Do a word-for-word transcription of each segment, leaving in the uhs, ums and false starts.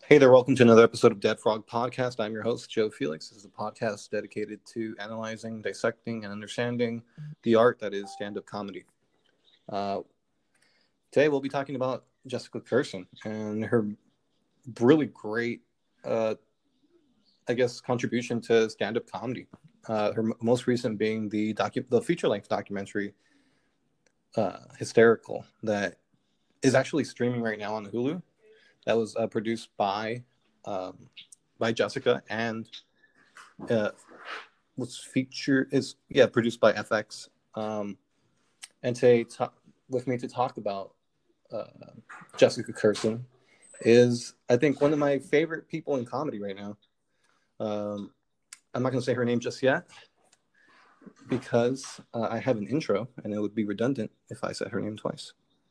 Hey there, welcome to another episode of Dead Frog Podcast. I'm your host, Joe Felix. This is a podcast dedicated to analyzing, dissecting, and understanding the art that is stand-up comedy. Uh, today we'll be talking about Jessica Kirson and her really great, uh, I guess, contribution to stand-up comedy. Uh, her m- most recent being the docu- the feature-length documentary, uh, Hysterical, that is actually streaming right now on Hulu. That was uh, produced by um, by Jessica and uh, was featured is yeah produced by F X. Um, and today ta- with me to talk about uh, Jessica Kirson is I think one of my favorite people in comedy right now. Um, I'm not going to say her name just yet because uh, I have an intro and it would be redundant if I said her name twice.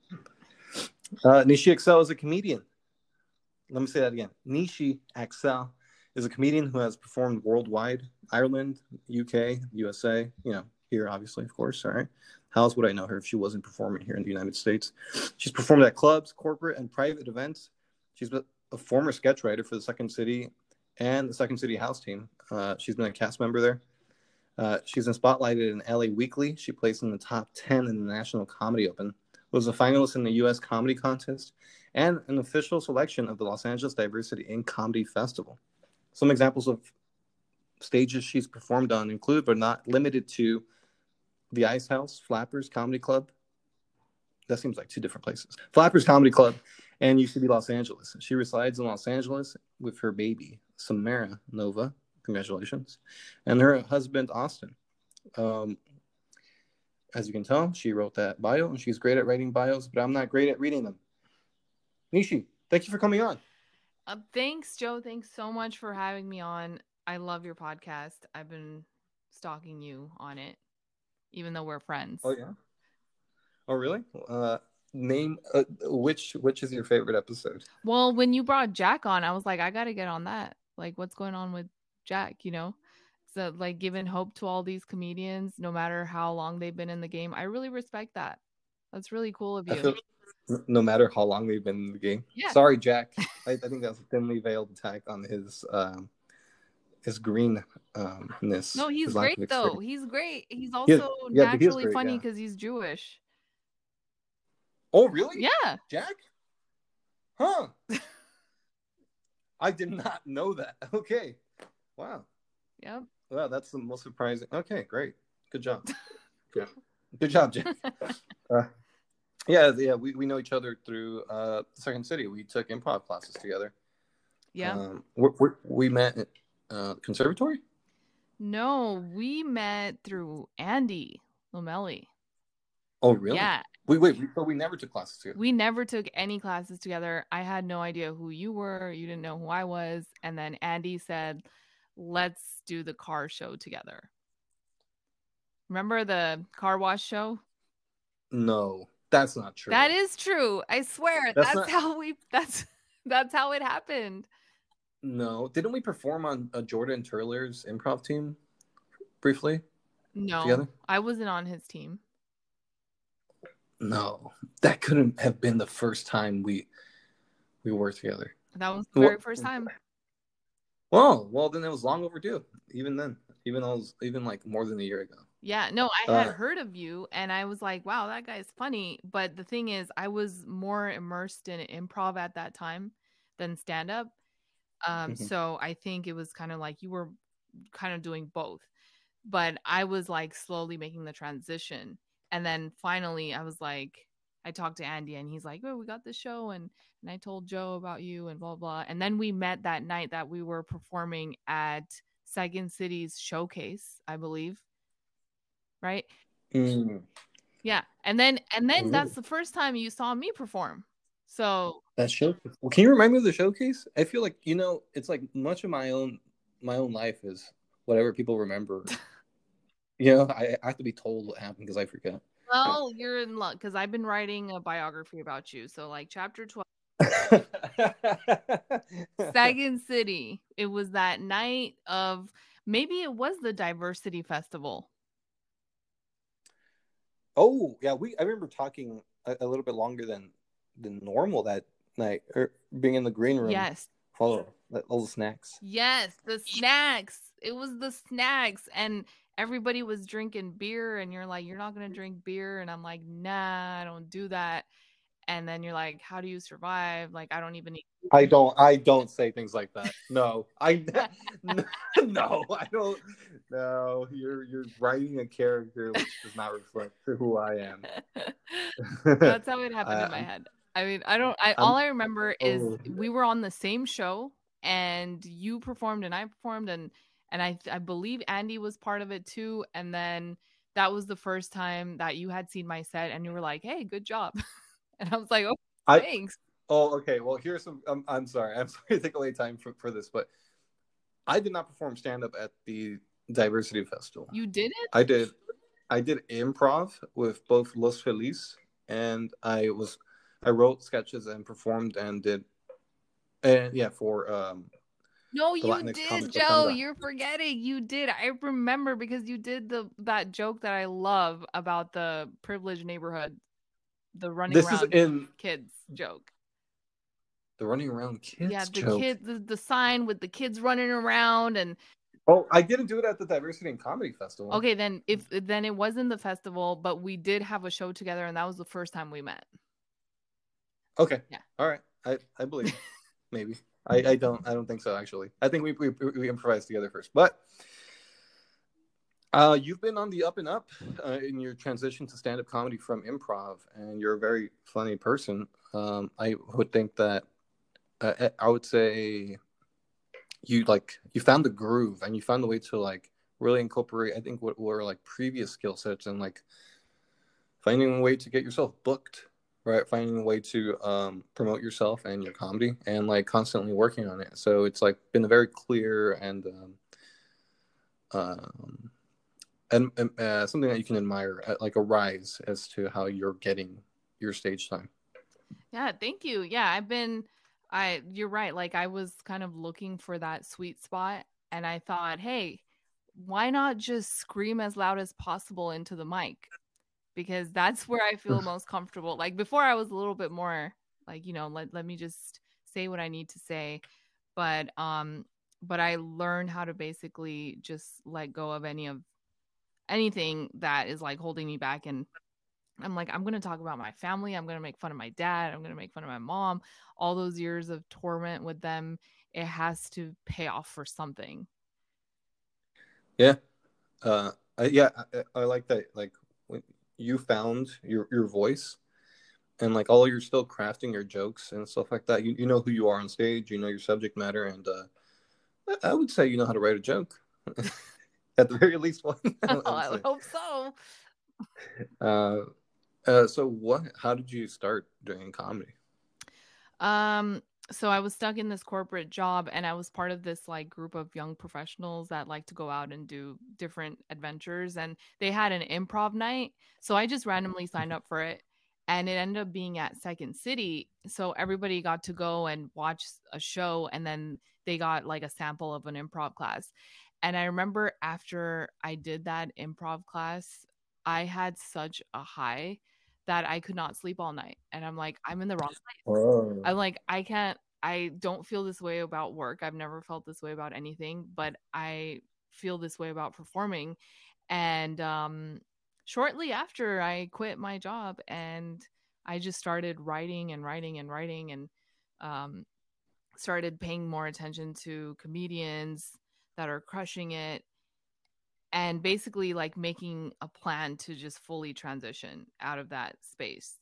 Uh, Nishi Excel is a comedian. Let me say that again. Nishi Axel is a comedian who has performed worldwide, Ireland, U K, U S A, you know, here, obviously, of course. All right. How else would I know her if she wasn't performing here in the United States? She's performed at clubs, corporate, and private events. She's been a former sketch writer for the Second City and the Second City House team. Uh, she's been a cast member there. Uh, she's been spotlighted in L A Weekly. She placed in the top ten in the National Comedy Open, was a finalist in the U S Comedy Contest, and an official selection of the Los Angeles Diversity in Comedy Festival. Some examples of stages she's performed on include, but not limited to, the Ice House, Flappers Comedy Club. That seems like two different places. Flappers Comedy Club and U C B Los Angeles. She resides in Los Angeles with her baby, Samara Nova. Congratulations. And her husband, Austin. Um, as you can tell, she wrote that bio, and she's great at writing bios, but I'm not great at reading them. Nishi, thank you for coming on. Uh, thanks, Joe. Thanks so much for having me on. I love your podcast. I've been stalking you on it, even though we're friends. Oh yeah. Oh really? Uh, name uh, which which is your favorite episode? Well, when you brought Jack on, I was like, I got to get on that. Like, what's going on with Jack, you know? So, like, giving hope to all these comedians, no matter how long they've been in the game. I really respect that. That's really cool of I you. feel no matter how long they've been in the game. Yeah. Sorry, Jack. I, I think that's a thinly veiled attack on his um, his greenness, um, No, he's his lack great, of though. experience. He's great. He's Yeah, also yeah, but he is naturally great. funny Yeah. because he's Jewish. Oh, really, Yeah. Jack? Huh? I did not know that. Okay. Wow. Yep. Wow, that's the most surprising. Okay, great. Good job. Yeah. Good job, Jack. Uh, yeah, yeah. We, we know each other through uh, Second City. We took improv classes together. Yeah. Um, we we we met at uh, conservatory. No, we met through Andy Lomelli. Oh, really? Yeah, We wait. We, but we never took classes together. we never took any classes together. I had no idea who you were. You didn't know who I was. And then Andy said, let's do the car show together. Remember the car wash show? No, that's not That true. is true. I swear. That's That's not. how we that's that's how it happened. No, didn't we perform on uh, Jordan Turler's improv team briefly No, together? I wasn't on his team. No, that couldn't have been the first time we we worked together. That was the very Well, first time. well, well, then it was long overdue. Even then, even though it was even like more than a year ago. Yeah, no, I had Uh, heard of you and I was like, wow, that guy's funny. But the thing is, I was more immersed in improv at that time than stand up. Um, mhm. so I think it was kind of like you were kind of doing both. But I was like slowly making the transition. And then finally I was like, I talked to Andy and he's like, oh, we got this show and and I told Joe about you and blah blah. And then we met that night that we were performing at Second City's showcase, I believe, right? Mm, Yeah, and then and then really? that's the first time you saw me perform. So, That showcase. Well, can you remind me of the showcase? I feel like you know, it's like much of my own my own life is whatever people remember. You know, I, I have to be told what happened because I forget. well, you're in luck because I've been writing a biography about you. So, like chapter twelve, Second City. It was that night of maybe it was the diversity festival. Oh yeah, we I remember talking a, a little bit longer than than normal that night, or being in the green room. Yes. Follow all the snacks. Yes, the snacks. It was the snacks. And everybody was drinking beer, and you're like, you're not going to drink beer. And I'm like, nah, I don't do that. And then you're like, how do you survive? Like, I don't even eat. I don't. I don't say things like that. No, I. No, I don't. No, you're you're writing a character which does not reflect who I am. That's how it happened I, in my I'm, head. I mean, I don't. I I'm, all I remember is oh, we were on the same show, and you performed and I performed, and and I I believe Andy was part of it too. And then that was the first time that you had seen my set, and you were like, "Hey, good job," and I was like, "Oh, I. thanks." Oh, okay. Well, here's some. Um, I'm sorry. I'm sorry to take away time for, for this, but I did not perform stand up at the Diversity Festival. You did it? I did. I did improv with both Los Feliz, and I was I wrote sketches and performed and did, and yeah, for um No, the you Latinx did, Comic Joe. Rotunda. You're forgetting. You did. I remember because you did the that joke that I love about the privileged neighborhood, the running This is around in kids joke. the running around Yeah, kids the joke. kid, the, the sign with the kids running around, and Oh, I didn't do it at the Diversity and Comedy Festival. okay, then if then it wasn't the festival, but we did have a show together, and that was the first time we met. Okay. Yeah. All right. I I believe you. Maybe. I, I don't I don't think so actually. I think we we, we improvised together first, but. Uh, you've been on the up and up uh, in your transition to stand-up comedy from improv, and you're a very funny person. Um, I would think that uh, I would say you like you found the groove, and you found a way to like really incorporate. I think what were like previous skill sets, and like finding a way to get yourself booked, right? Finding a way to um, promote yourself and your comedy, and like constantly working on it. So it's like been a very clear and um, um, and uh, something that you can admire, like a rise as to how you're getting your stage time. Yeah, thank you. Yeah, I've been I you're right. Like I was kind of looking for that sweet spot, and I thought, "Hey, why not just scream as loud as possible into the mic?" Because that's where I feel most comfortable. Like before I was a little bit more like, you know, let let me just say what I need to say. But um but I learned how to basically just let go of any of anything that is like holding me back. And I'm like, I'm going to talk about my family. I'm going to make fun of my dad. I'm going to make fun of my mom. All those years of torment with them, it has to pay off for something. Yeah. Uh, I, yeah, I, I like that. Like when you found your, your voice and like all you're still crafting your jokes and stuff like that. You, you know who you are on stage, you know your subject matter. And uh, I, I would say you know how to write a joke at the very least one. I Oh, would I say. would hope so. Uh, uh, so what, how did you start doing comedy? Um, so I was stuck in this corporate job, and I was part of this like group of young professionals that like to go out and do different adventures, and they had an improv night. So I just randomly signed up for it, and it ended up being at Second City. So everybody got to go and watch a show, and then they got like a sample of an improv class. And I remember after I did that improv class, I had such a high that I could not sleep all night. And I'm like, I'm in the wrong place. Oh. I'm like, I can't, I don't feel this way about work. I've never felt this way about anything, but I feel this way about performing. And um, shortly after, I quit my job, and I just started writing and writing and writing, and um, started paying more attention to comedians that are crushing it, and basically like making a plan to just fully transition out of that space.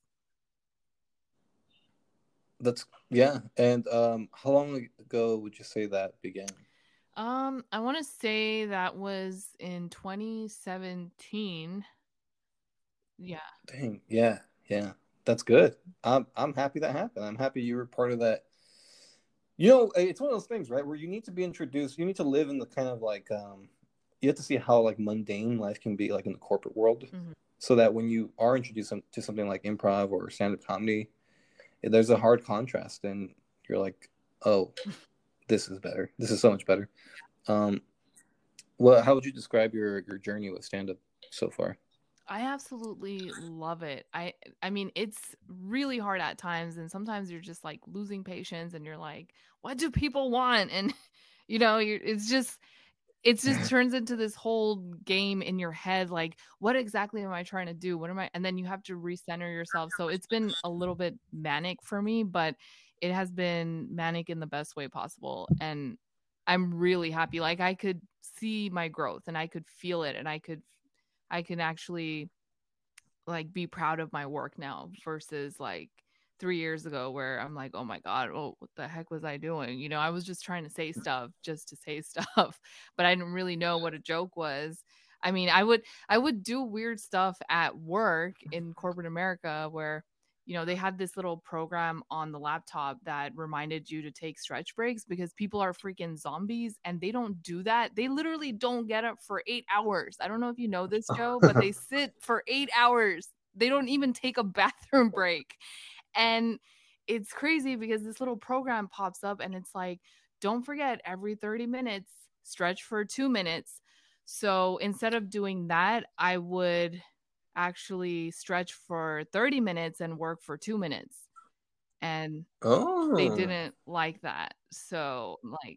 That's yeah. And um, how long ago would you say that began? Um, I want to say that was in twenty seventeen. Yeah. Dang, yeah, yeah. That's good. I'm I'm happy that happened. I'm happy you were part of that. You know, it's one of those things, right, where you need to be introduced. You need to live in the kind of like um, you have to see how like mundane life can be like in the corporate world, Mm-hmm. so that when you are introduced to something like improv or stand-up comedy, there's a hard contrast, and you're like, oh, this is better. This is so much better. Um, well, how would you describe your your journey with stand-up so far? I absolutely love it. I I mean, it's really hard at times, and sometimes you're just like losing patience and you're like, what do people want? And you know, you're it's just it just turns into this whole game in your head like what exactly am I trying to do? What am I and then you have to recenter yourself. So it's been a little bit manic for me, but it has been manic in the best way possible. And I'm really happy. Like I could see my growth and I could feel it and I could I can actually like be proud of my work now versus like three years ago where I'm like, oh my God, oh, what the heck was I doing? You know, I was just trying to say stuff just to say stuff, but I didn't really know what a joke was. I mean, I would I would do weird stuff at work in corporate America where you know, they had this little program on the laptop that reminded you to take stretch breaks because people are freaking zombies and they don't do that. They literally don't get up for eight hours. I don't know if you know this, Joe, but they sit for eight hours. They don't even take a bathroom break. And it's crazy because this little program pops up and it's like, don't forget every thirty minutes, stretch for two minutes. So instead of doing that, I would actually stretch for thirty minutes and work for two minutes. And they Oh. didn't like that. So, like,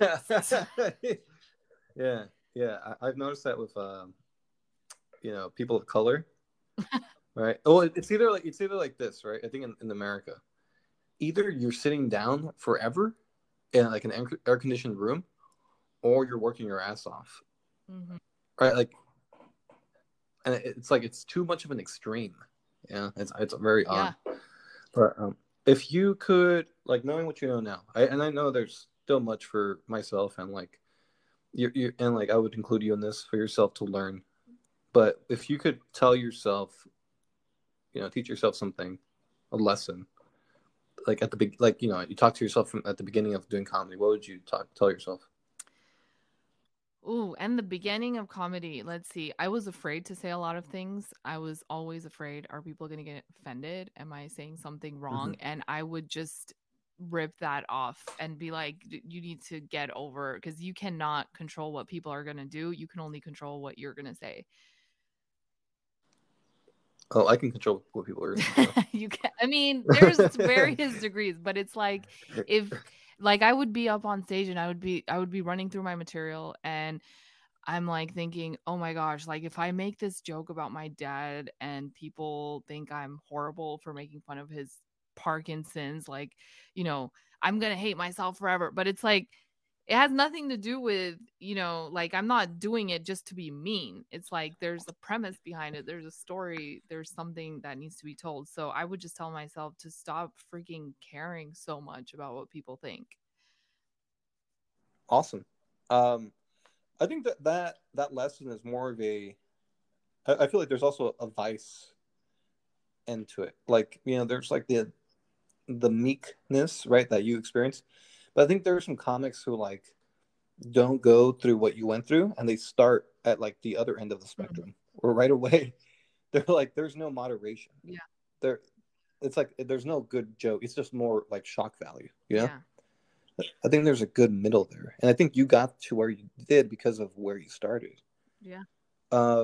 Yeah, yeah. I, I've noticed that with um, you know, people of color, right? Oh, it- it's either like it's either like this, right? I think in, in America, either you're sitting down forever in like an air conditioned room, or you're working your ass off, mhm. right? Like, and it- it's like it's too much of an extreme. Yeah, it's it's very Yeah. odd. But um, if you could, like, knowing what you know now, I, and I know there's still much for myself, and like you, you, and like I would include you in this for yourself to learn. But if you could tell yourself, you know, teach yourself something, a lesson, like at the big, like you know, you talk to yourself from at the beginning of doing comedy. What would you talk tell yourself? Ooh, and the beginning of comedy, let's see. I was afraid to say a lot of things. I was always afraid, are people going to get offended? Am I saying something Mm-hmm. wrong? And I would just rip that off and be like, "D- you need to get over because you cannot control what people are going to do. You can only control what you're going to say." Oh, I can control what people are going to You can I mean, there's do. various degrees, but it's like if like I would be up on stage and I would be I would be running through my material and I'm like thinking, "Oh my gosh, like if I make this joke about my dad and people think I'm horrible for making fun of his Parkinson's, like, you know, I'm going to hate myself forever." But it's like it has nothing to do with, you know, like I'm not doing it just to be mean. It's like there's a premise behind it. There's a story. There's something that needs to be told. So I would just tell myself to stop freaking caring so much about what people think. Awesome. Um, I think that that that lesson is more of a. I, I feel like there's also a vice into it. Like you know, there's like the the meekness, right, that you experience. But I think there are some comics who like don't go through what you went through, and they start at like the other end of the Mhm. spectrum, or right away, they're like, there's no moderation. Yeah. There, it's like there's no good joke. It's just more like shock value. You know, Yeah. I think there's a good middle there, and I think you got to where you did because of where you started. Yeah. Uh,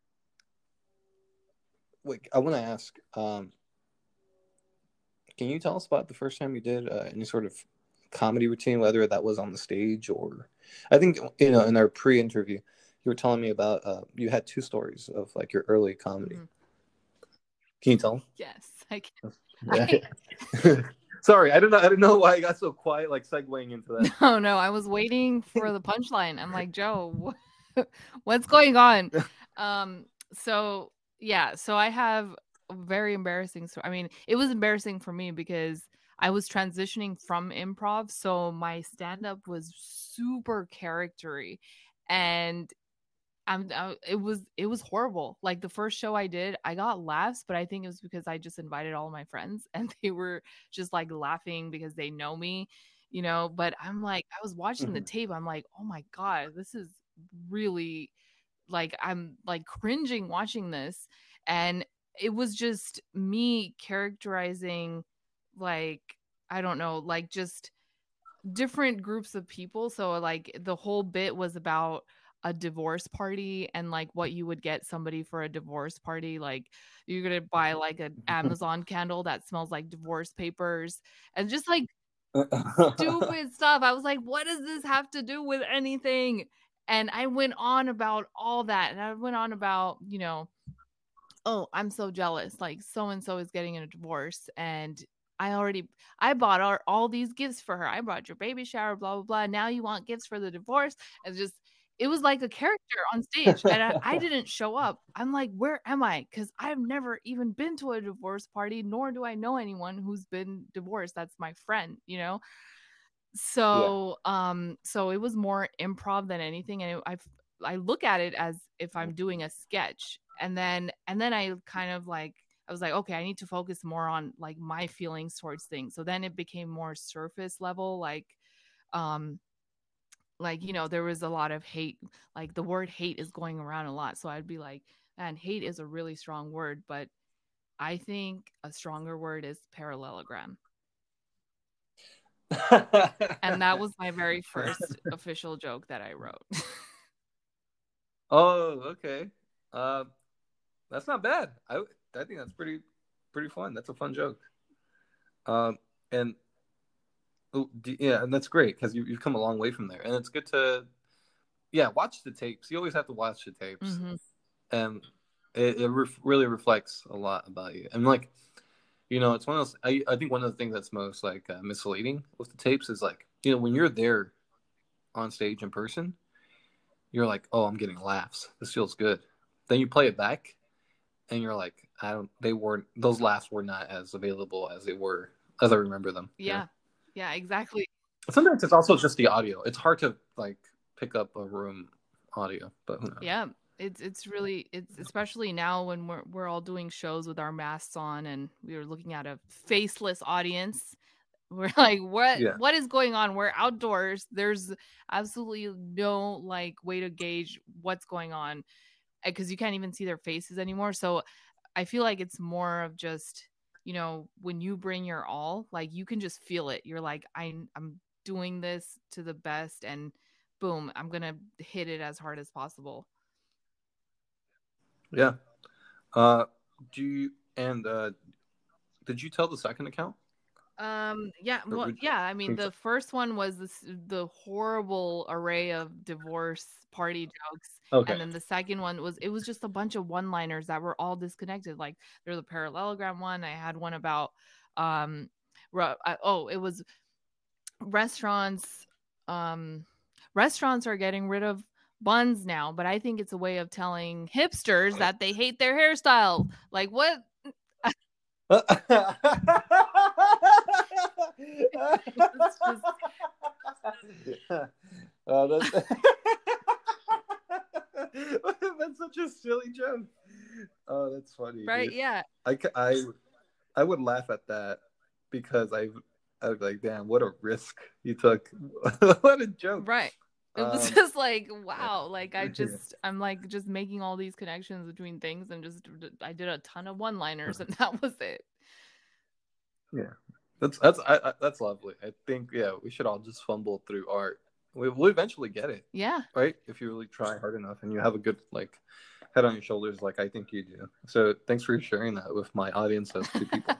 wait, I want to ask. Um, can you tell us about the first time you did uh, any sort of comedy routine, whether that was on the stage or, I think you know in our pre-interview, you were telling me about uh, you had two stories of like your early comedy. Mhm. Can you tell? Yes. I can. Yeah. I Sorry, I don't know. I don't know why I got so quiet, like segueing into that. No, no, I was waiting for the punchline. I'm like, "Joe, wh- what's going on?" Um, so yeah, so I have a very embarrassing story. I mean, it was embarrassing for me because I was transitioning from improv, so my stand-up was super charactery, and I'm I, it was it was horrible. Like the first show I did, I got laughs, but I think it was because I just invited all my friends and they were just like laughing because they know me, you know, but I'm like I was watching the Mhm. tape. I'm like, "Oh my god, this is really like I'm like cringing watching this." And it was just me characterizing like I don't know, like just different groups of people. So like the whole bit was about a divorce party and like what you would get somebody for a divorce party. Like you're gonna buy like an Amazon candle that smells like divorce papers and just like stupid stuff. I was like, what does this have to do with anything? And I went on about all that. And I went on about, you know, oh, I'm so jealous. Like so and so is getting a divorce. And I already, I bought all, all these gifts for her. I brought your baby shower, blah, blah, blah. Now you want gifts for the divorce. And just, it was like a character on stage. And I, I didn't show up. I'm like, where am I? Because I've never even been to a divorce party, nor do I know anyone who's been divorced. That's my friend, you know? So, yeah. um, so it was more improv than anything. And it, I, I look at it as if I'm doing a sketch. And then, and then I kind of like, I was like, okay, I need to focus more on like my feelings towards things. So then it became more surface level, like, um, like, you know, there was a lot of hate, like the word hate is going around a lot. So I'd be like, man, hate is a really strong word, but I think a stronger word is parallelogram. And that was my very first official joke that I wrote. Oh, okay. Uh, that's not bad. I I think that's pretty pretty fun. That's a fun joke. Um, and yeah, and that's great because you, you've come a long way from there, and it's good to yeah watch the tapes. You always have to watch the tapes, mm-hmm. and it, it re- really reflects a lot about you. And like, you know, it's one of those. I I think one of the things that's most like uh, misleading with the tapes is like, you know, when you're there on stage in person, you're like, oh, I'm getting laughs. This feels good. Then you play it back, and you're like, I don't. They weren't. Those laughs were not as available as they were as I remember them. Yeah, you know? Yeah, exactly. Sometimes it's also just the audio. It's hard to like pick up a room audio, but who knows? Yeah, it's it's really it's especially now when we're we're all doing shows with our masks on and we were looking at a faceless audience. We're like, what yeah. what is going on? We're outdoors. There's absolutely no like way to gauge what's going on because you can't even see their faces anymore. So I feel like it's more of just, you know, when you bring your all, like you can just feel it. You're like, I, I'm doing this to the best and boom, I'm going to hit it as hard as possible. Yeah. Uh, do you, and uh, did you tell the second account? Um, yeah, well, you, yeah, I mean, the first one was this, the horrible array of divorce party jokes. Okay. And then the second one was, it was just a bunch of one-liners that were all disconnected. Like there's a parallelogram one. I had one about, um, I, oh, it was restaurants. Um, restaurants are getting rid of buns now, but I think it's a way of telling hipsters that they hate their hairstyle. Like what? just... oh, that's... that's such a silly joke. Oh, that's funny. Right? Dude. Yeah. I, I, I would laugh at that because I, I was like, damn, what a risk you took. What a joke. Right. It was um, just like, wow. Like I just, I'm like just making all these connections between things and just, I did a ton of one-liners and that was it. Yeah. That's that's I, I, that's lovely. I think yeah, we should all just fumble through art. We will eventually get it. Yeah. Right? If you really try hard enough and you have a good like head on your shoulders, like I think you do. So thanks for sharing that with my audience of two people.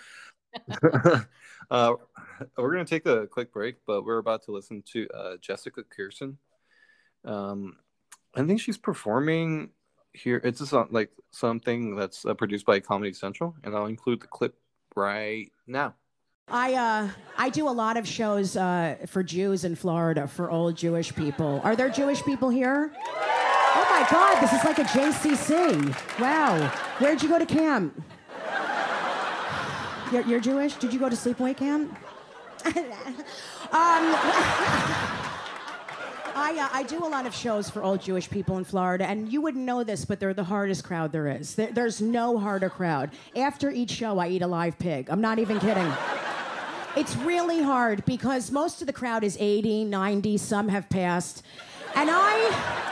uh, we're gonna take a quick break, but we're about to listen to uh, Jessica Kirson. Um, I think she's performing here. It's just like something that's uh, produced by Comedy Central, and I'll include the clip right now. I uh, I do a lot of shows uh, for Jews in Florida, for old Jewish people. Are there Jewish people here? Oh my God, this is like a J C C. Wow. Where'd you go to camp? You're, you're Jewish? Did you go to sleepaway camp? um, I, uh, I do a lot of shows for old Jewish people in Florida, and you wouldn't know this, but they're the hardest crowd there is. There, there's no harder crowd. After each show, I eat a live pig. I'm not even kidding. It's really hard because most of the crowd is eighty, ninety, some have passed. And I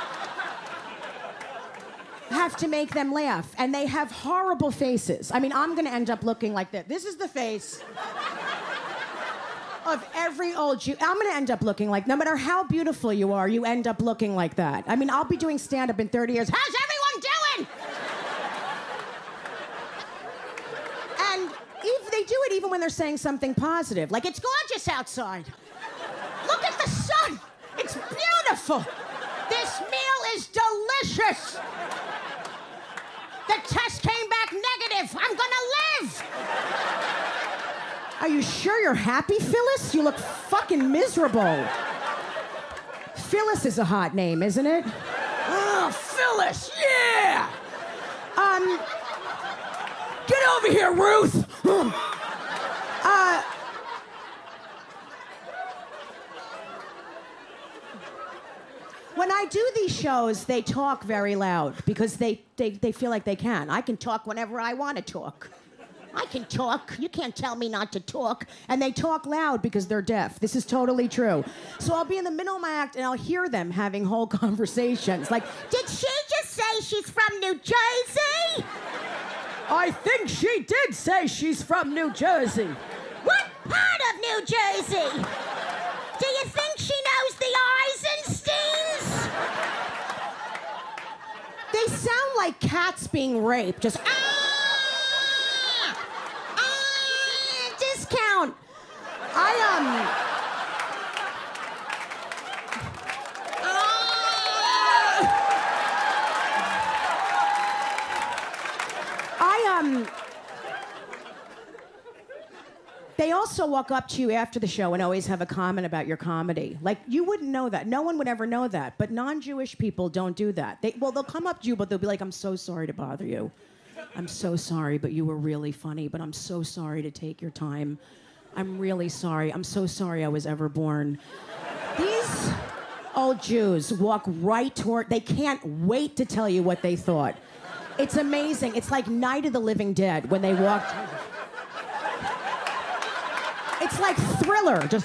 have to make them laugh, and they have horrible faces. I mean, I'm gonna end up looking like this. This is the face of every old Jew. I'm going to end up looking like, no matter how beautiful you are, you end up looking like that. I mean, I'll be doing stand-up in thirty years. How's everyone doing? And if they do it even when they're saying something positive, like, it's gorgeous outside. Look at the sun. It's beautiful. This meal is delicious. The test came back negative. I'm gonna live. Are you sure you're happy, Phyllis? You look fucking miserable. Phyllis is a hot name, isn't it? Oh, Phyllis, yeah! Um, get over here, Ruth! uh, when I do these shows, they talk very loud because they, they, they feel like they can. I can talk whenever I want to talk. I can talk. You can't tell me not to talk. And they talk loud because they're deaf. This is totally true. So I'll be in the middle of my act and I'll hear them having whole conversations. Like, did she just say she's from New Jersey? I think she did say she's from New Jersey. What part of New Jersey? Do you think she knows the Eisensteins? They sound like cats being raped. Just, ah! Discount. I, um... Uh, I, um... They also walk up to you after the show and always have a comment about your comedy. Like, you wouldn't know that. No one would ever know that. But non-Jewish people don't do that. They, well, they'll come up to you, but they'll be like, I'm so sorry to bother you. I'm so sorry, but you were really funny, but I'm so sorry to take your time. I'm really sorry. I'm so sorry I was ever born. These old Jews walk right toward, they can't wait to tell you what they thought. It's amazing. It's like Night of the Living Dead when they walked. It's like Thriller, just.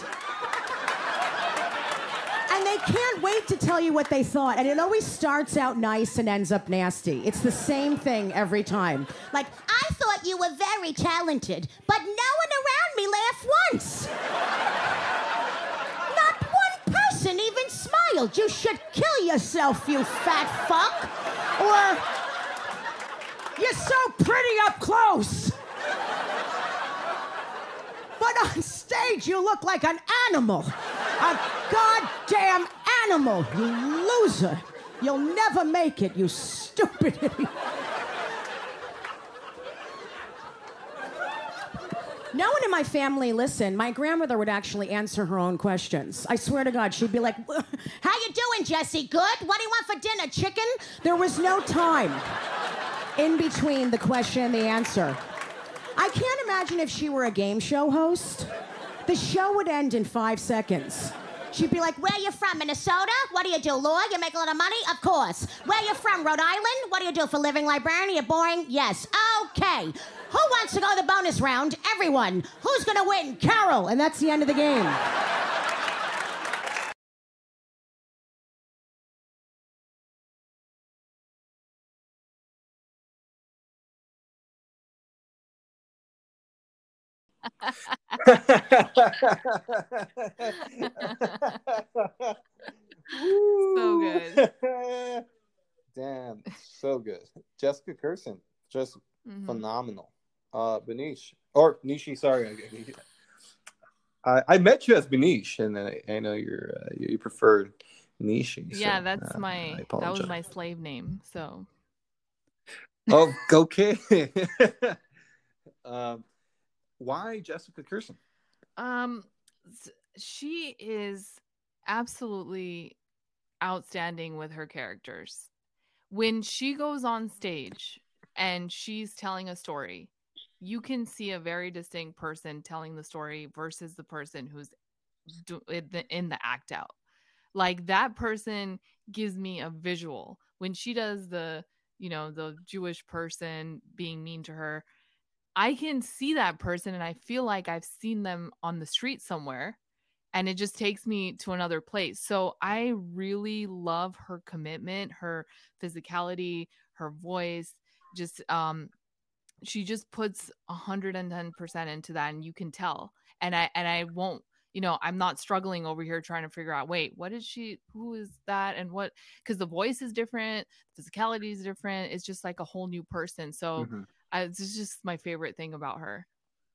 And they can't wait to tell you what they thought. And it always starts out nice and ends up nasty. It's the same thing every time. Like, I thought you were very talented, but no one around me laughed once. Not one person even smiled. You should kill yourself, you fat fuck. Or, you're so pretty up close. But on stage, you look like an animal. A goddamn animal, you loser. You'll never make it, you stupid idiot. No one in my family listened. My grandmother would actually answer her own questions. I swear to God, she'd be like, how you doing, Jesse? Good? What do you want for dinner, chicken? There was no time in between the question and the answer. I can't imagine if she were a game show host. The show would end in five seconds. She'd be like, where you from, Minnesota? What do you do, law? You make a lot of money? Of course. Where you from, Rhode Island? What do you do for a living, librarian? Are you boring? Yes. Okay. Who wants to go to the bonus round? Everyone. Who's gonna win? Carol. And that's the end of the game. So good. Damn, so good. Jessica Kirson, just Mm-hmm. phenomenal. Uh, Benish, or Nishi, sorry. I, I met you as Benish, and I, I know you're uh, you preferred Nishi. Yeah, so, that's uh, my that was my slave name. So. Oh, okay. um, why Jessica Kirson? Um, she is absolutely outstanding with her characters. When she goes on stage and she's telling a story, you can see a very distinct person telling the story versus the person who's do- in the, in the act out. Like, that person gives me a visual. When she does the, you know, the Jewish person being mean to her, I can see that person and I feel like I've seen them on the street somewhere, and it just takes me to another place. So I really love her commitment, her physicality, her voice. Just um she just puts one hundred ten percent into that, and you can tell. And I and I won't you know, I'm not struggling over here trying to figure out, wait, what is she, who is that, and what, because the voice is different, physicality is different. It's just like a whole new person. So Mm-hmm. I, it's just my favorite thing about her.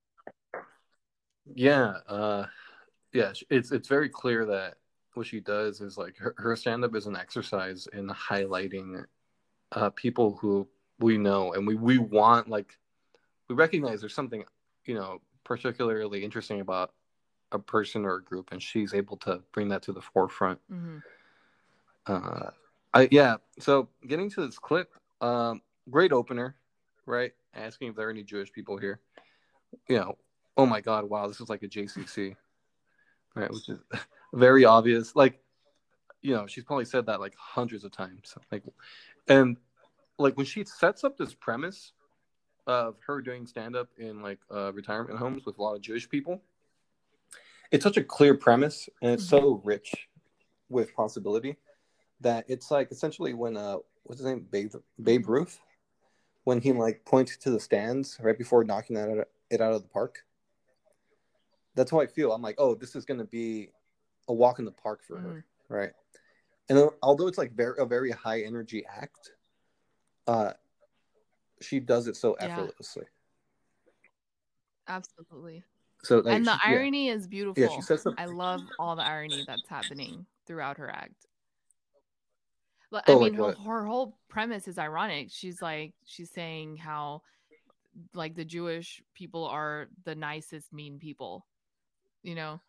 Yeah, uh, yeah, it's it's very clear that what she does is like her, her stand-up is an exercise in highlighting uh, people who we know and we, we want, like, we recognize there's something, you know, particularly interesting about a person or a group, and she's able to bring that to the forefront. Mm-hmm. Uh, I yeah. So getting to this clip, um, great opener, right? Asking if there are any Jewish people here. You know, oh my God, wow, this is like a J C C, right? Which is very obvious. Like, you know, she's probably said that like hundreds of times. Like, and like when she sets up this premise of her doing stand up in like uh, retirement homes with a lot of Jewish people, it's such a clear premise and it's Mm-hmm. so rich with possibility that it's like essentially when uh what's his name, Babe Babe Mm-hmm. Ruth, when he like pointed to the stands right before knocking that out, it out of the park. That's how I feel. I'm like, oh, this is gonna be a walk in the park for Mm-hmm. her, right? And although it's like very a very high energy act, uh, she does it so Yeah, effortlessly. absolutely. So like, And the she, yeah, irony is yeah, she beautiful. says something. I love all the irony that's happening throughout her act. But I Oh, mean, like her, what? her whole premise is ironic. She's like, she's saying how like the Jewish people are the nicest mean people, you know?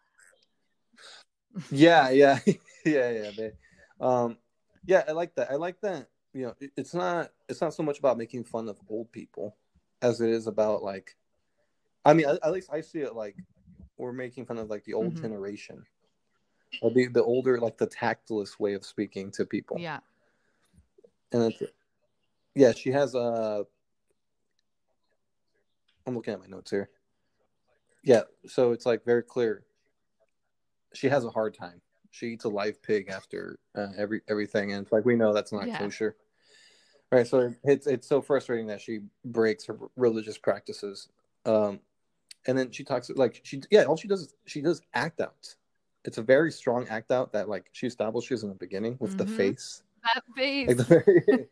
Yeah, yeah, yeah, yeah. They, um, yeah, I like that. I like that. You know, it, it's not it's not so much about making fun of old people as it is about like, I mean, at, at least I see it like we're making fun of like the old Mm-hmm. generation, or the the older, like the tactless way of speaking to people. Yeah. And it's, yeah, she has a. I'm looking at my notes here. Yeah, so it's like very clear. She has a hard time. She eats a live pig after uh, every everything, and it's like we know that's not Yeah. kosher. Right, so it's it's so frustrating that she breaks her religious practices, um, and then she talks like she yeah all she does is she does act out. It's a very strong act out that like she establishes in the beginning with the Mm-hmm. face, That face. like the very,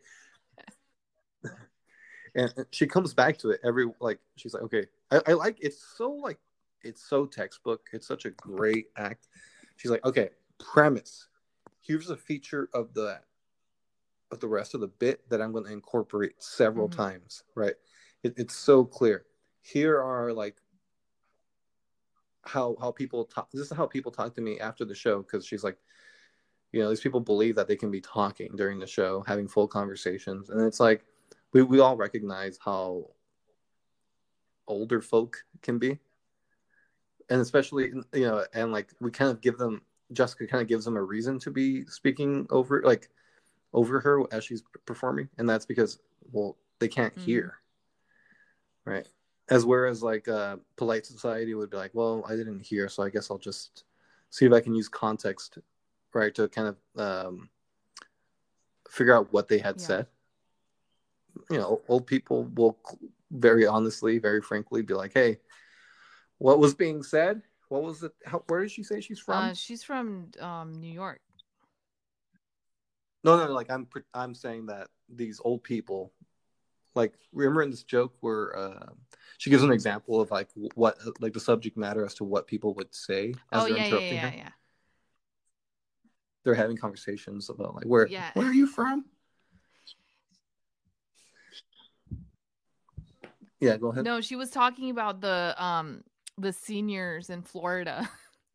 and she comes back to it every like she's like okay I, I like it's so like it's so textbook. It's such a great act. She's like okay premise. Here's a feature of the of the rest of the bit that I'm going to incorporate several Mm-hmm. times, right? It, it's so clear. Here are like how how people talk. This is how people talk to me after the show because she's like, you know, these people believe that they can be talking during the show, having full conversations, and it's like we we all recognize how older folk can be, and especially you know, and like we kind of give them Jessica kind of gives them a reason to be speaking over like over her as she's performing, and that's because well they can't Mm-hmm. hear, right? As whereas like uh, polite society would be like, well, I didn't hear, so I guess I'll just see if I can use context, right, to kind of um, figure out what they had Yeah. said. You know, old people will very honestly, very frankly, be like, hey, what was being said? What was it? How, where did she say she's from? Uh, she's from um New York. No, no, no, like I'm I'm saying that these old people, like remember in this joke where uh, she gives an example of like what like the subject matter as to what people would say as Oh they're yeah, yeah, interrupting yeah, her. yeah. They're having conversations about like where Yeah. where are you from? Yeah, go ahead. No, she was talking about the um the seniors in Florida.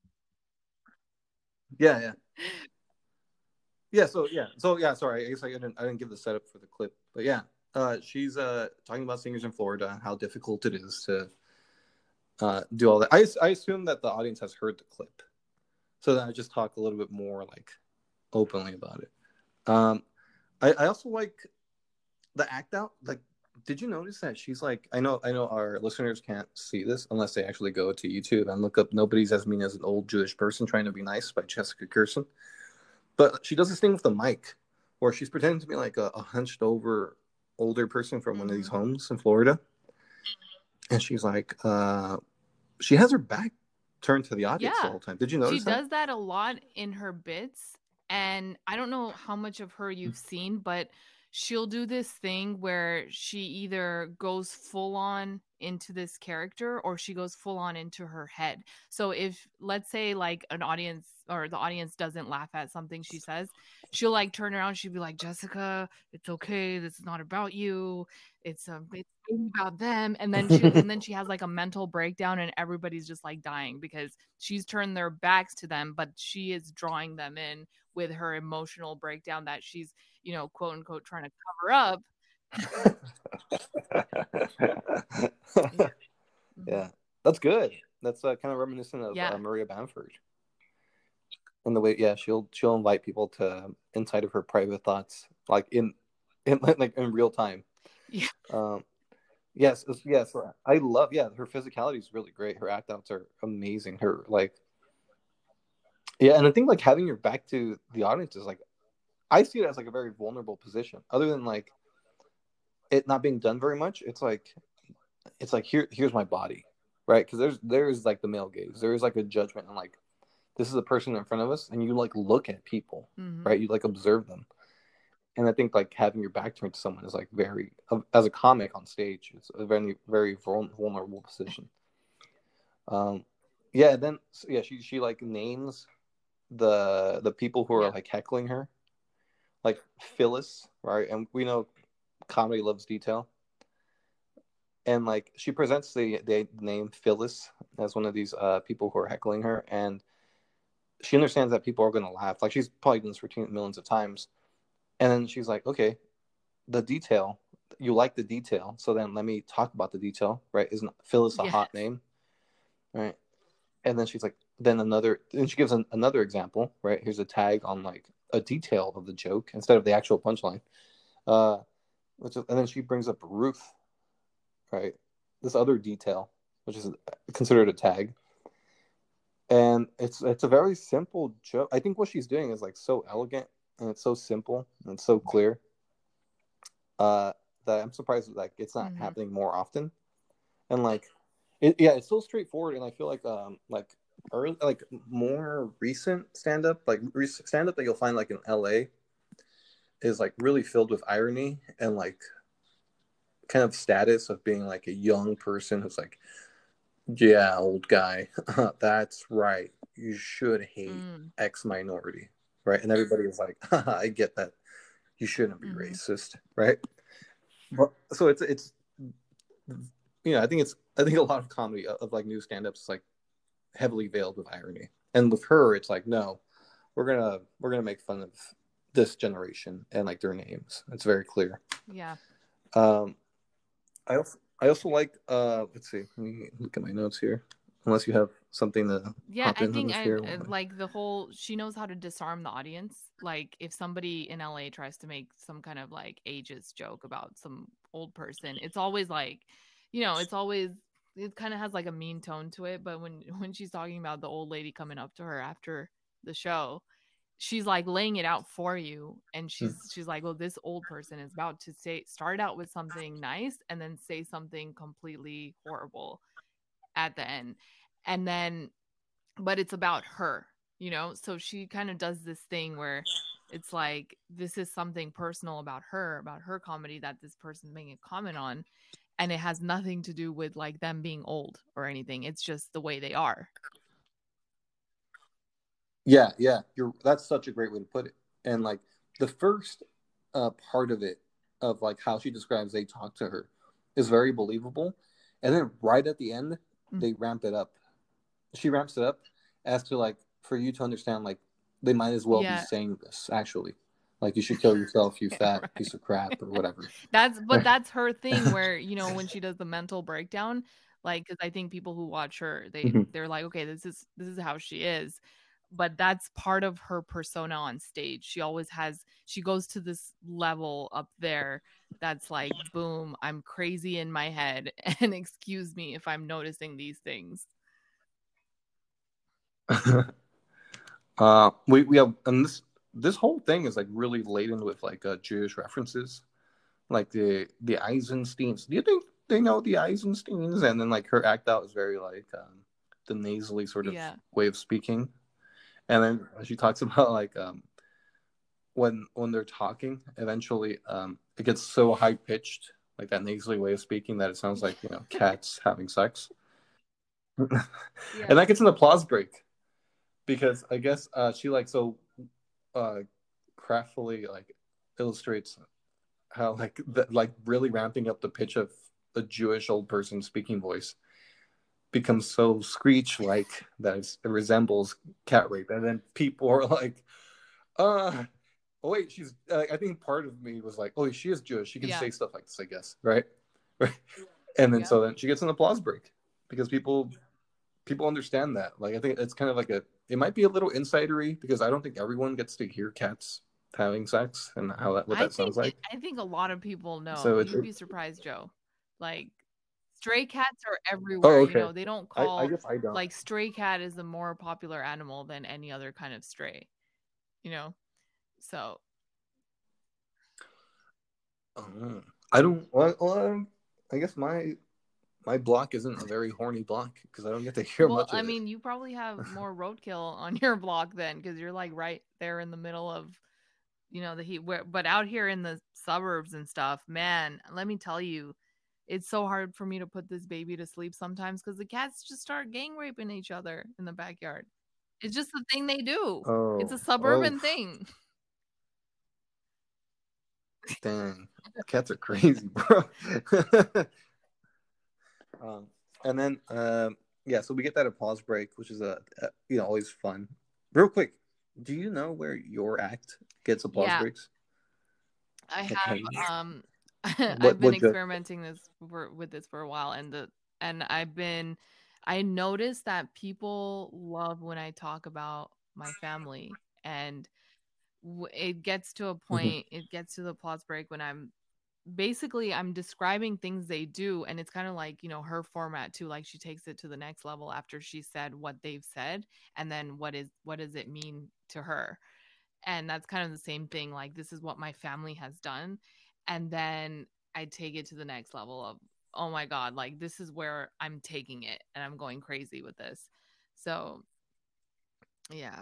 Yeah, yeah, yeah. So yeah, so yeah. Sorry, I guess I didn't I didn't give the setup for the clip, but yeah, uh, she's uh talking about singers in Florida, how difficult it is to uh do all that. I I assume that the audience has heard the clip, so then I just talk a little bit more like openly about it. Um, I I also like the act out. Like, did you notice that she's like? I know I know our listeners can't see this unless they actually go to YouTube and look up "Nobody's as Mean as an Old Jewish Person Trying to Be Nice" by Jessica Gerson. But she does this thing with the mic where she's pretending to be like a, a hunched over older person from one of these Mm-hmm. homes in Florida. And she's like, uh, she has her back turn to the audience the Yeah. whole time. Did you She notice that? does that a lot in her bits. And I don't know how much of her you've seen, but she'll do this thing where she either goes full on into this character or she goes full on into her head. So if, let's say, like an audience or the audience doesn't laugh at something she says, she'll like turn around, she'll be like, Jessica, it's okay, this is not about you, it's um it's about them. And then she and then she has like a mental breakdown and everybody's just like dying because she's turned their backs to them, but she is drawing them in with her emotional breakdown that she's, you know, quote unquote trying to cover up. Yeah. Yeah, that's good. That's uh, kind of reminiscent of Yeah. uh, Maria Bamford. And the way, yeah, she'll she'll invite people to inside of her private thoughts, like in, in like in real time. Yeah. Um, yes, yes, I love. Yeah, her physicality is really great. Her act outs are amazing. Her like, yeah, and I think like having your back to the audience is like, I see it as like a very vulnerable position. Other than like it not being done very much, it's like, it's like here, here's my body, right? Because there's there's like the male gaze. There is like a judgment and like, this is a person in front of us, and you like look at people, Mhm. right? You like observe them, and I think like having your back turned to someone is like very, as a comic on stage, it's a very very vulnerable position. Um, yeah. Then yeah, she she like names the the people who are Yeah. like heckling her, like Phyllis, right? And we know comedy loves detail. And like she presents the, the name Phyllis as one of these uh, people who are heckling her, and she understands that people are going to laugh. Like she's probably done this routine millions of times, and then she's like, "Okay, the detail. You like the detail, so then let me talk about the detail, right? Isn't Phyllis a Yes. hot name, right?" And then she's like, then another, and she gives an, another example, right? Here's a tag on like a detail of the joke instead of the actual punchline. Uh, which is, and then she brings up Ruth, right? This other detail, which is considered a tag. And it's it's a very simple joke. I think what she's doing is like so elegant and it's so simple and it's so clear uh, that I'm surprised that like it's not Mhm. happening more often. And like, it, yeah, it's so straightforward. And I feel like um like early like more recent stand up like re- stand up that you'll find like in L A is like really filled with irony and like kind of status of being like a young person who's like, yeah, old guy, that's right, you should hate Mm. X minority, right? And everybody is like, haha, I get that, you shouldn't be Mhm. racist, right? But, so it's it's you know I think it's I think a lot of comedy of, of like new stand-ups is like heavily veiled with irony, and with her it's like, no, we're gonna we're gonna make fun of this generation and like their names. It's very clear. Yeah. Um, I also I also like uh let's see, let me look at my notes here. Unless you have something to Yeah, hop I in on think this I here. uh, like the whole, she knows how to disarm the audience. Like if somebody in L A tries to make some kind of like ageist joke about some old person, it's always like, you know, it's always, it kind of has like a mean tone to it. But when when she's talking about the old lady coming up to her after the show, she's like laying it out for you, and she's she's like, well, this old person is about to say, start out with something nice and then say something completely horrible at the end. And then, but it's about her, you know? So she kind of does this thing where it's like, this is something personal about her, about her comedy that this person's making a comment on. And it has nothing to do with like them being old or anything. It's just the way they are. Yeah, yeah, you're. That's such a great way to put it. And like the first uh, part of it, of like how she describes they talk to her, is very believable. And then right at the end, Mm. they ramp it up. She ramps it up as to like for you to understand like they might as well Yeah. be saying this actually. Like you should kill yourself, you fat Right. piece of crap, or whatever. That's, but that's her thing where, you know, when she does the mental breakdown, like, because I think people who watch her, they Mhm. they're like, okay, this is this is how she is. But that's part of her persona on stage. She always has, she goes to this level up there that's like, boom, I'm crazy in my head. And excuse me if I'm noticing these things. uh, we we have and this this whole thing is like really laden with like uh, Jewish references, like the the Eisensteins. Do you think they know the Eisensteins? And then like her act out is very like um, the nasally sort of Yeah. way of speaking, and then she talks about like um when when they're talking, eventually um it gets so high pitched, like that nasally way of speaking, that it sounds like, you know, cats having sex. Yeah. And that gets an applause break because I guess uh, she like so uh, craftily like illustrates how like the, like really ramping up the pitch of a Jewish old person speaking voice becomes so screech like that it's, it resembles cat rape, and then people are like, uh oh wait, she's uh, I think part of me was like, oh, she is Jewish, she can Yeah. say stuff like this, I guess, right? Right. And then Yeah. so then she gets an applause break because people people understand that. Like I think it's kind of like a it might be a little insidery because I don't think everyone gets to hear cats having sex and how that what I that sounds think like. I think a lot of people know. So it, You'd it be surprised, Joe. Like stray cats are oh everywhere, you okay. know. They don't I, I call guess I don't. like stray cat is a more popular animal than any other kind of stray, you know. So Oh, I don't. Well, um, I guess my my block isn't a very horny block because I don't get to hear well, much I of it. mean, you probably have more roadkill on your block then because you're like right there in the middle of, you know, the heat. Where, but out here in the suburbs and stuff, man, let me tell you, it's so hard for me to put this baby to sleep sometimes because the cats just start gang raping each other in the backyard. It's just the thing they do. It's a Oh, oh, suburban thing. dang, cats are crazy, bro. um, and then, um, yeah, so we get that applause break, which is a, a you know always fun. Real quick, do you know where your act gets applause Yeah, breaks? I Like, have have you- um what I've been what joke? experimenting this for with this for a while and the and I've been I noticed that people love when I talk about my family and w- it gets to a Mhm. point it gets to the applause break when I'm basically I'm describing things they do and it's kind of like, you know, her format too, like she takes it to the next level after she said what they've said and then what is what does it mean to her, and that's kind of the same thing, like this is what my family has done, and then I take it to the next level of, oh my god, like this is where I'm taking it and I'm going crazy with this. So yeah.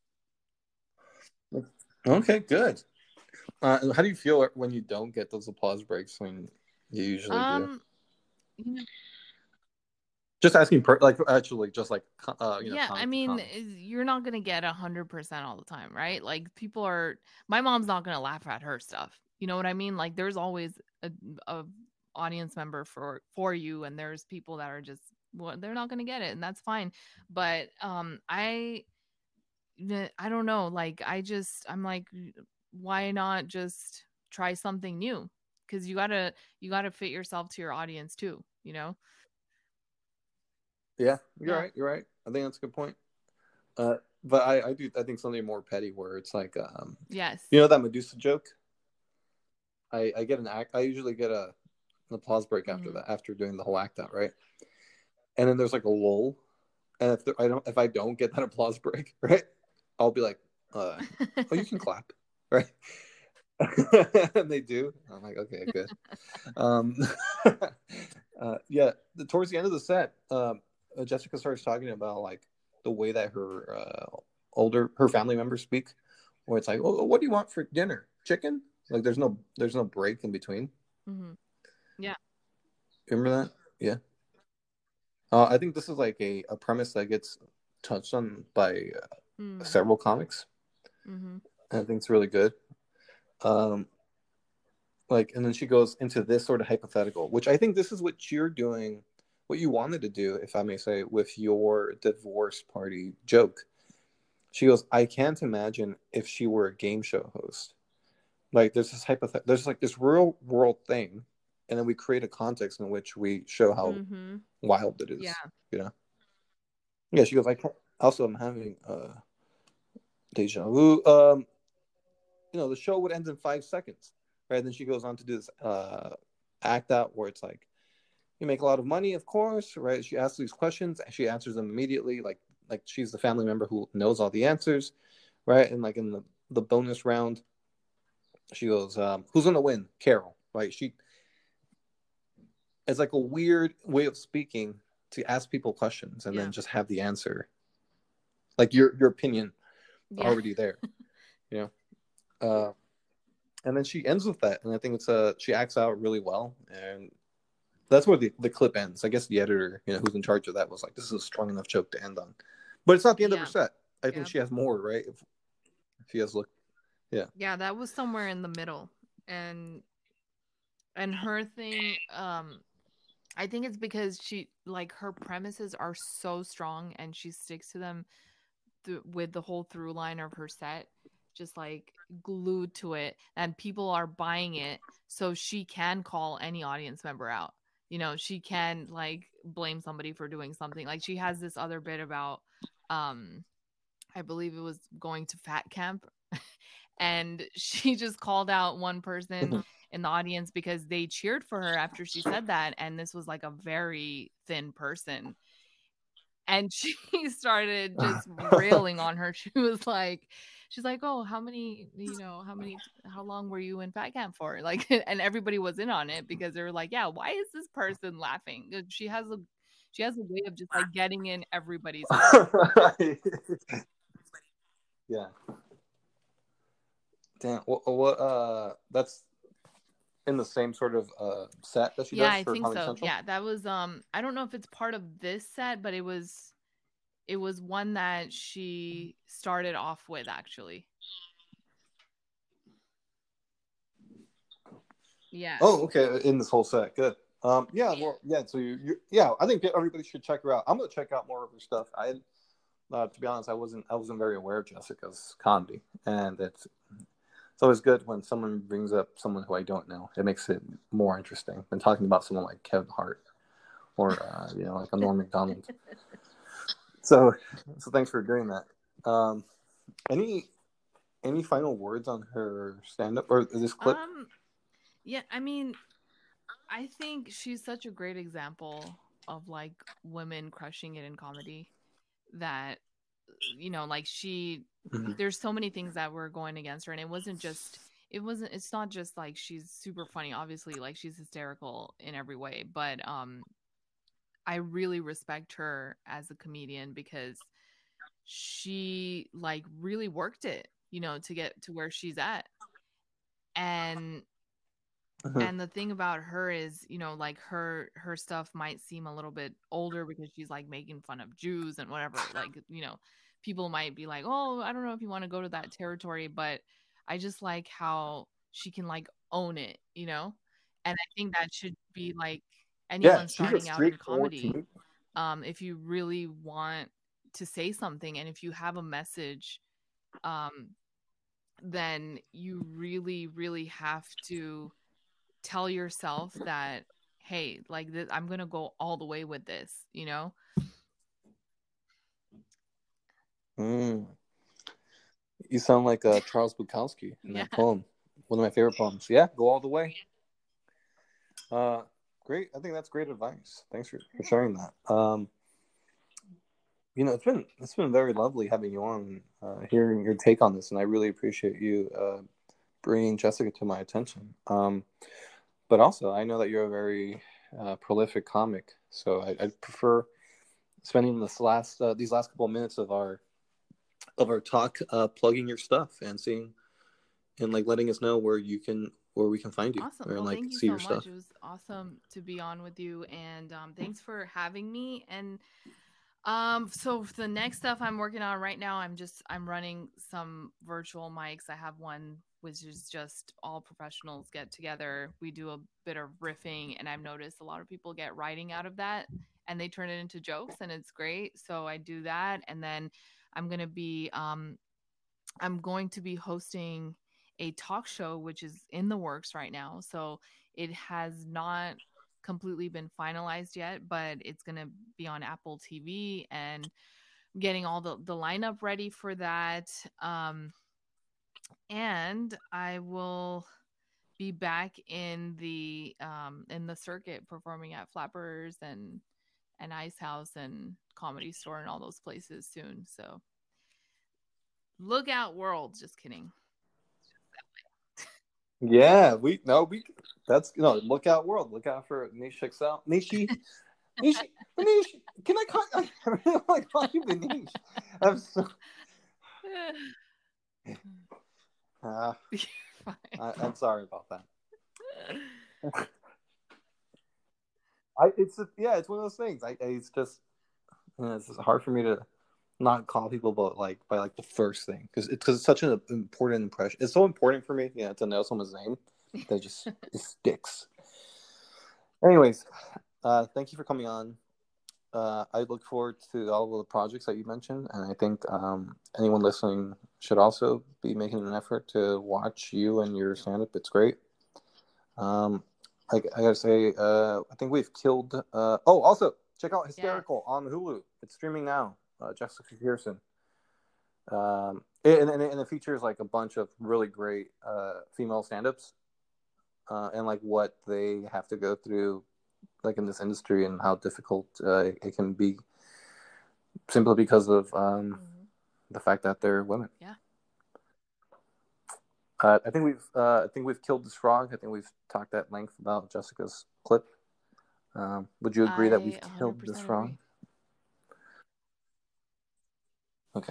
Okay, good. Uh, how do you feel when you don't get those applause breaks when you usually do? um you know, Just asking, per- like actually, just like uh, you know, yeah, I comic to mean comic. is- you're not gonna get a hundred percent all the time, right? Like people are, my mom's not gonna laugh at her stuff, you know what I mean? Like there's always a, a audience member for for you and there's people that are just, well, they're not gonna get it and that's fine. But um I the- I don't know. Like, I just, I'm like, why not just try something new? Because you gotta, you gotta fit yourself to your audience too. You know? Yeah, you're Yeah. right. You're right. I think that's a good point. Uh, but I, I do. I think something more petty where it's like, um, Yes. you know, that Medusa joke. I, I get an act. I usually get a an applause break after Hmm. that, after doing the whole act out, right? And then there's like a lull, and if there, I don't, if I don't get that applause break, right, I'll be like, uh, oh, you can clap, right? And they do. I'm like, okay, good. Um, uh, yeah, the, towards the end of the set, um, uh, Jessica starts talking about like the way that her uh, older her family members speak, where it's like, oh, what do you want for dinner? Chicken? Like, there's no there's no break in between. Hmm. Yeah. Remember that? Yeah. Uh, I think this is like a, a premise that gets touched on by uh, Mm. several comics. Hmm. And I think it's really good. Um, like, and then she goes into this sort of hypothetical, which I think this is what you're doing, what you wanted to do, if I may say, with your divorce party joke. She goes, I can't imagine if she were a game show host. Like, there's this hypothet, there's like this real world thing, and then we create a context in which we show how Hmm. wild it Yeah. is. You know? Yeah. She goes, I can't. Also, I'm having uh, deja vu. Um, you know, the show would end in five seconds, right? Then she goes on to do this uh, act out where it's like, you make a lot of money, of course, right? She asks these questions, and she answers them immediately, like like she's the family member who knows all the answers, right? And like in the the bonus round, she goes, um, "Who's gonna win?" Carol, right? She it's like a weird way of speaking, to ask people questions and Yeah. then just have the answer, like your your opinion Yeah. already there, you know. Uh, and then she ends with that, and I think it's a she acts out really well, and that's where the, the clip ends. I guess the editor, you know, who's in charge of that, was like, "This is a strong enough joke to end on," but it's not the end of Yeah. her set. I Yeah. think she has more, right? If, if she has looked, yeah, Yeah, that was somewhere in the middle. And and her thing, um, I think it's because she like her premises are so strong and she sticks to them th- with the whole through line of her set, just like glued to it, and people are buying it, so she can call any audience member out. You know, she can like blame somebody for doing something. Like she has this other bit about, um, I believe it was going to fat camp, and she just called out one person Mhm. in the audience because they cheered for her after she said that, and this was like a very thin person, and she started just railing on her. She was like, she's like, oh, how many, you know, how many, how long were you in fat camp for? Like, and everybody was in on it because they were like, yeah, why is this person laughing? Uh, She has a, she has a way of just like getting in everybody's head. yeah. Damn. What? What? Uh, that's in the same sort of uh set that she Yeah, does I for think Comedy so. Central. Yeah, that was um I don't know if it's part of this set, but it was it was one that she started off with actually. Yeah. Oh, okay. In this whole set, good. Um, yeah. Well, yeah. So you, you, yeah. I think everybody should check her out. I'm gonna check out more of her stuff. I, uh, to be honest, I wasn't, I wasn't very aware of Jessica's comedy, and it's, it's always good when someone brings up someone who I don't know. It makes it more interesting than talking about someone like Kevin Hart or uh, you know, like a Norm Macdonald. So, so thanks for doing that. Um, any any final words on her stand up or this clip? Um yeah, I mean, I think she's such a great example of like women crushing it in comedy that, you know, like she Mhm. there's so many things that were going against her, and it wasn't just it wasn't it's not just like she's super funny, obviously, like she's hysterical in every way, but um I really respect her as a comedian because she like really worked it, you know, to get to where she's at. And Mhm. and the thing about her is, you know, like her her stuff might seem a little bit older because she's like making fun of Jews and whatever. Like, you know, people might be like, "Oh, I don't know if you want to go to that territory," but I just like how she can like own it, you know? And I think that should be like Yeah, anyone she's a starting out in straightforward comedy. comedian. Um, if you really want to say something and if you have a message, um, then you really, really have to tell yourself that, hey, like this, I'm gonna go all the way with this, you know? Mm. You sound like uh, Charles Bukowski in Yeah. that poem. One of my favorite poems. Yeah, go all the way. Uh, great. I think that's great advice. Thanks for, for sharing that. Um, you know, it's been it's been very lovely having you on, uh, hearing your take on this, and I really appreciate you uh, bringing Jessica to my attention. Um, but also, I know that you're a very uh, prolific comic, so I, I'd prefer spending this last uh, these last couple of minutes of our of our talk uh, plugging your stuff and seeing and like letting us know where you can where we can find you Awesome. or Well, like thank you see so your much. stuff. It was awesome to be on with you, and um, thanks for having me. And um, so for the next stuff I'm working on right now, I'm just I'm running some virtual mics. I have one which is just all professionals get together. We do a bit of riffing, and I've noticed a lot of people get writing out of that, and they turn it into jokes, and it's great. So I do that, and then I'm gonna be um, I'm going to be hosting a talk show, which is in the works right now. So it has not completely been finalized yet, but it's going to be on Apple T V and getting all the, the lineup ready for that. Um, and I will be back in the um, in the circuit performing at Flappers and and Ice House and Comedy Store and all those places soon. So look out, world. Just kidding. Yeah, we no we that's no look out world. Look out for Nishi Excel. Nishi Nishi, Manish, can I call? I really want to call you Manish. I'm so. Uh, I, I'm sorry about that. I it's a, yeah, it's one of those things. I, I it's just you know, it's just hard for me to not call people, but like by like the first thing because it's because it's such an important impression. It's so important for me, yeah, to know someone's name that just it sticks. Anyways, uh, thank you for coming on. Uh, I look forward to all of the projects that you mentioned, and I think um, anyone listening should also be making an effort to watch you and your stand-up. It's great. Um, I, I gotta say, uh, I think we've killed. Uh, oh, also check out Hysterical Yes. on Hulu. It's streaming now. Uh, Jessica Pearson. Um, and, and, and it features like a bunch of really great uh, female stand-ups, uh, and like what they have to go through, like in this industry, and how difficult uh, it, it can be, simply because of um, Mhm. the fact that they're women. Yeah. Uh, I think we've uh, I think we've killed this frog. I think we've talked at length about Jessica's clip. Um, would you agree that we've I killed this frog? agree. Okay.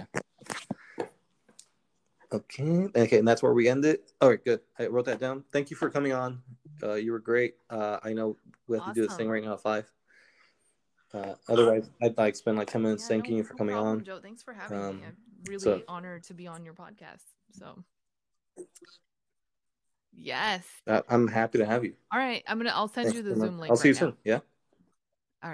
Okay. Okay, and that's where we end it. All right, good. I wrote that down. Thank you for coming on. Uh, you were great. Uh, I know we have to do this thing Awesome. right now at five. Uh, otherwise, I'd like spend like ten minutes Yeah, thanking no, you for no coming problem, on. Joe. Thanks for having Um, me. I'm really so honored to be on your podcast. So, yes. uh, I'm happy to have you. All right, I'm gonna. I'll send Thanks you the so much. Zoom I'll link see you right now. soon. Yeah.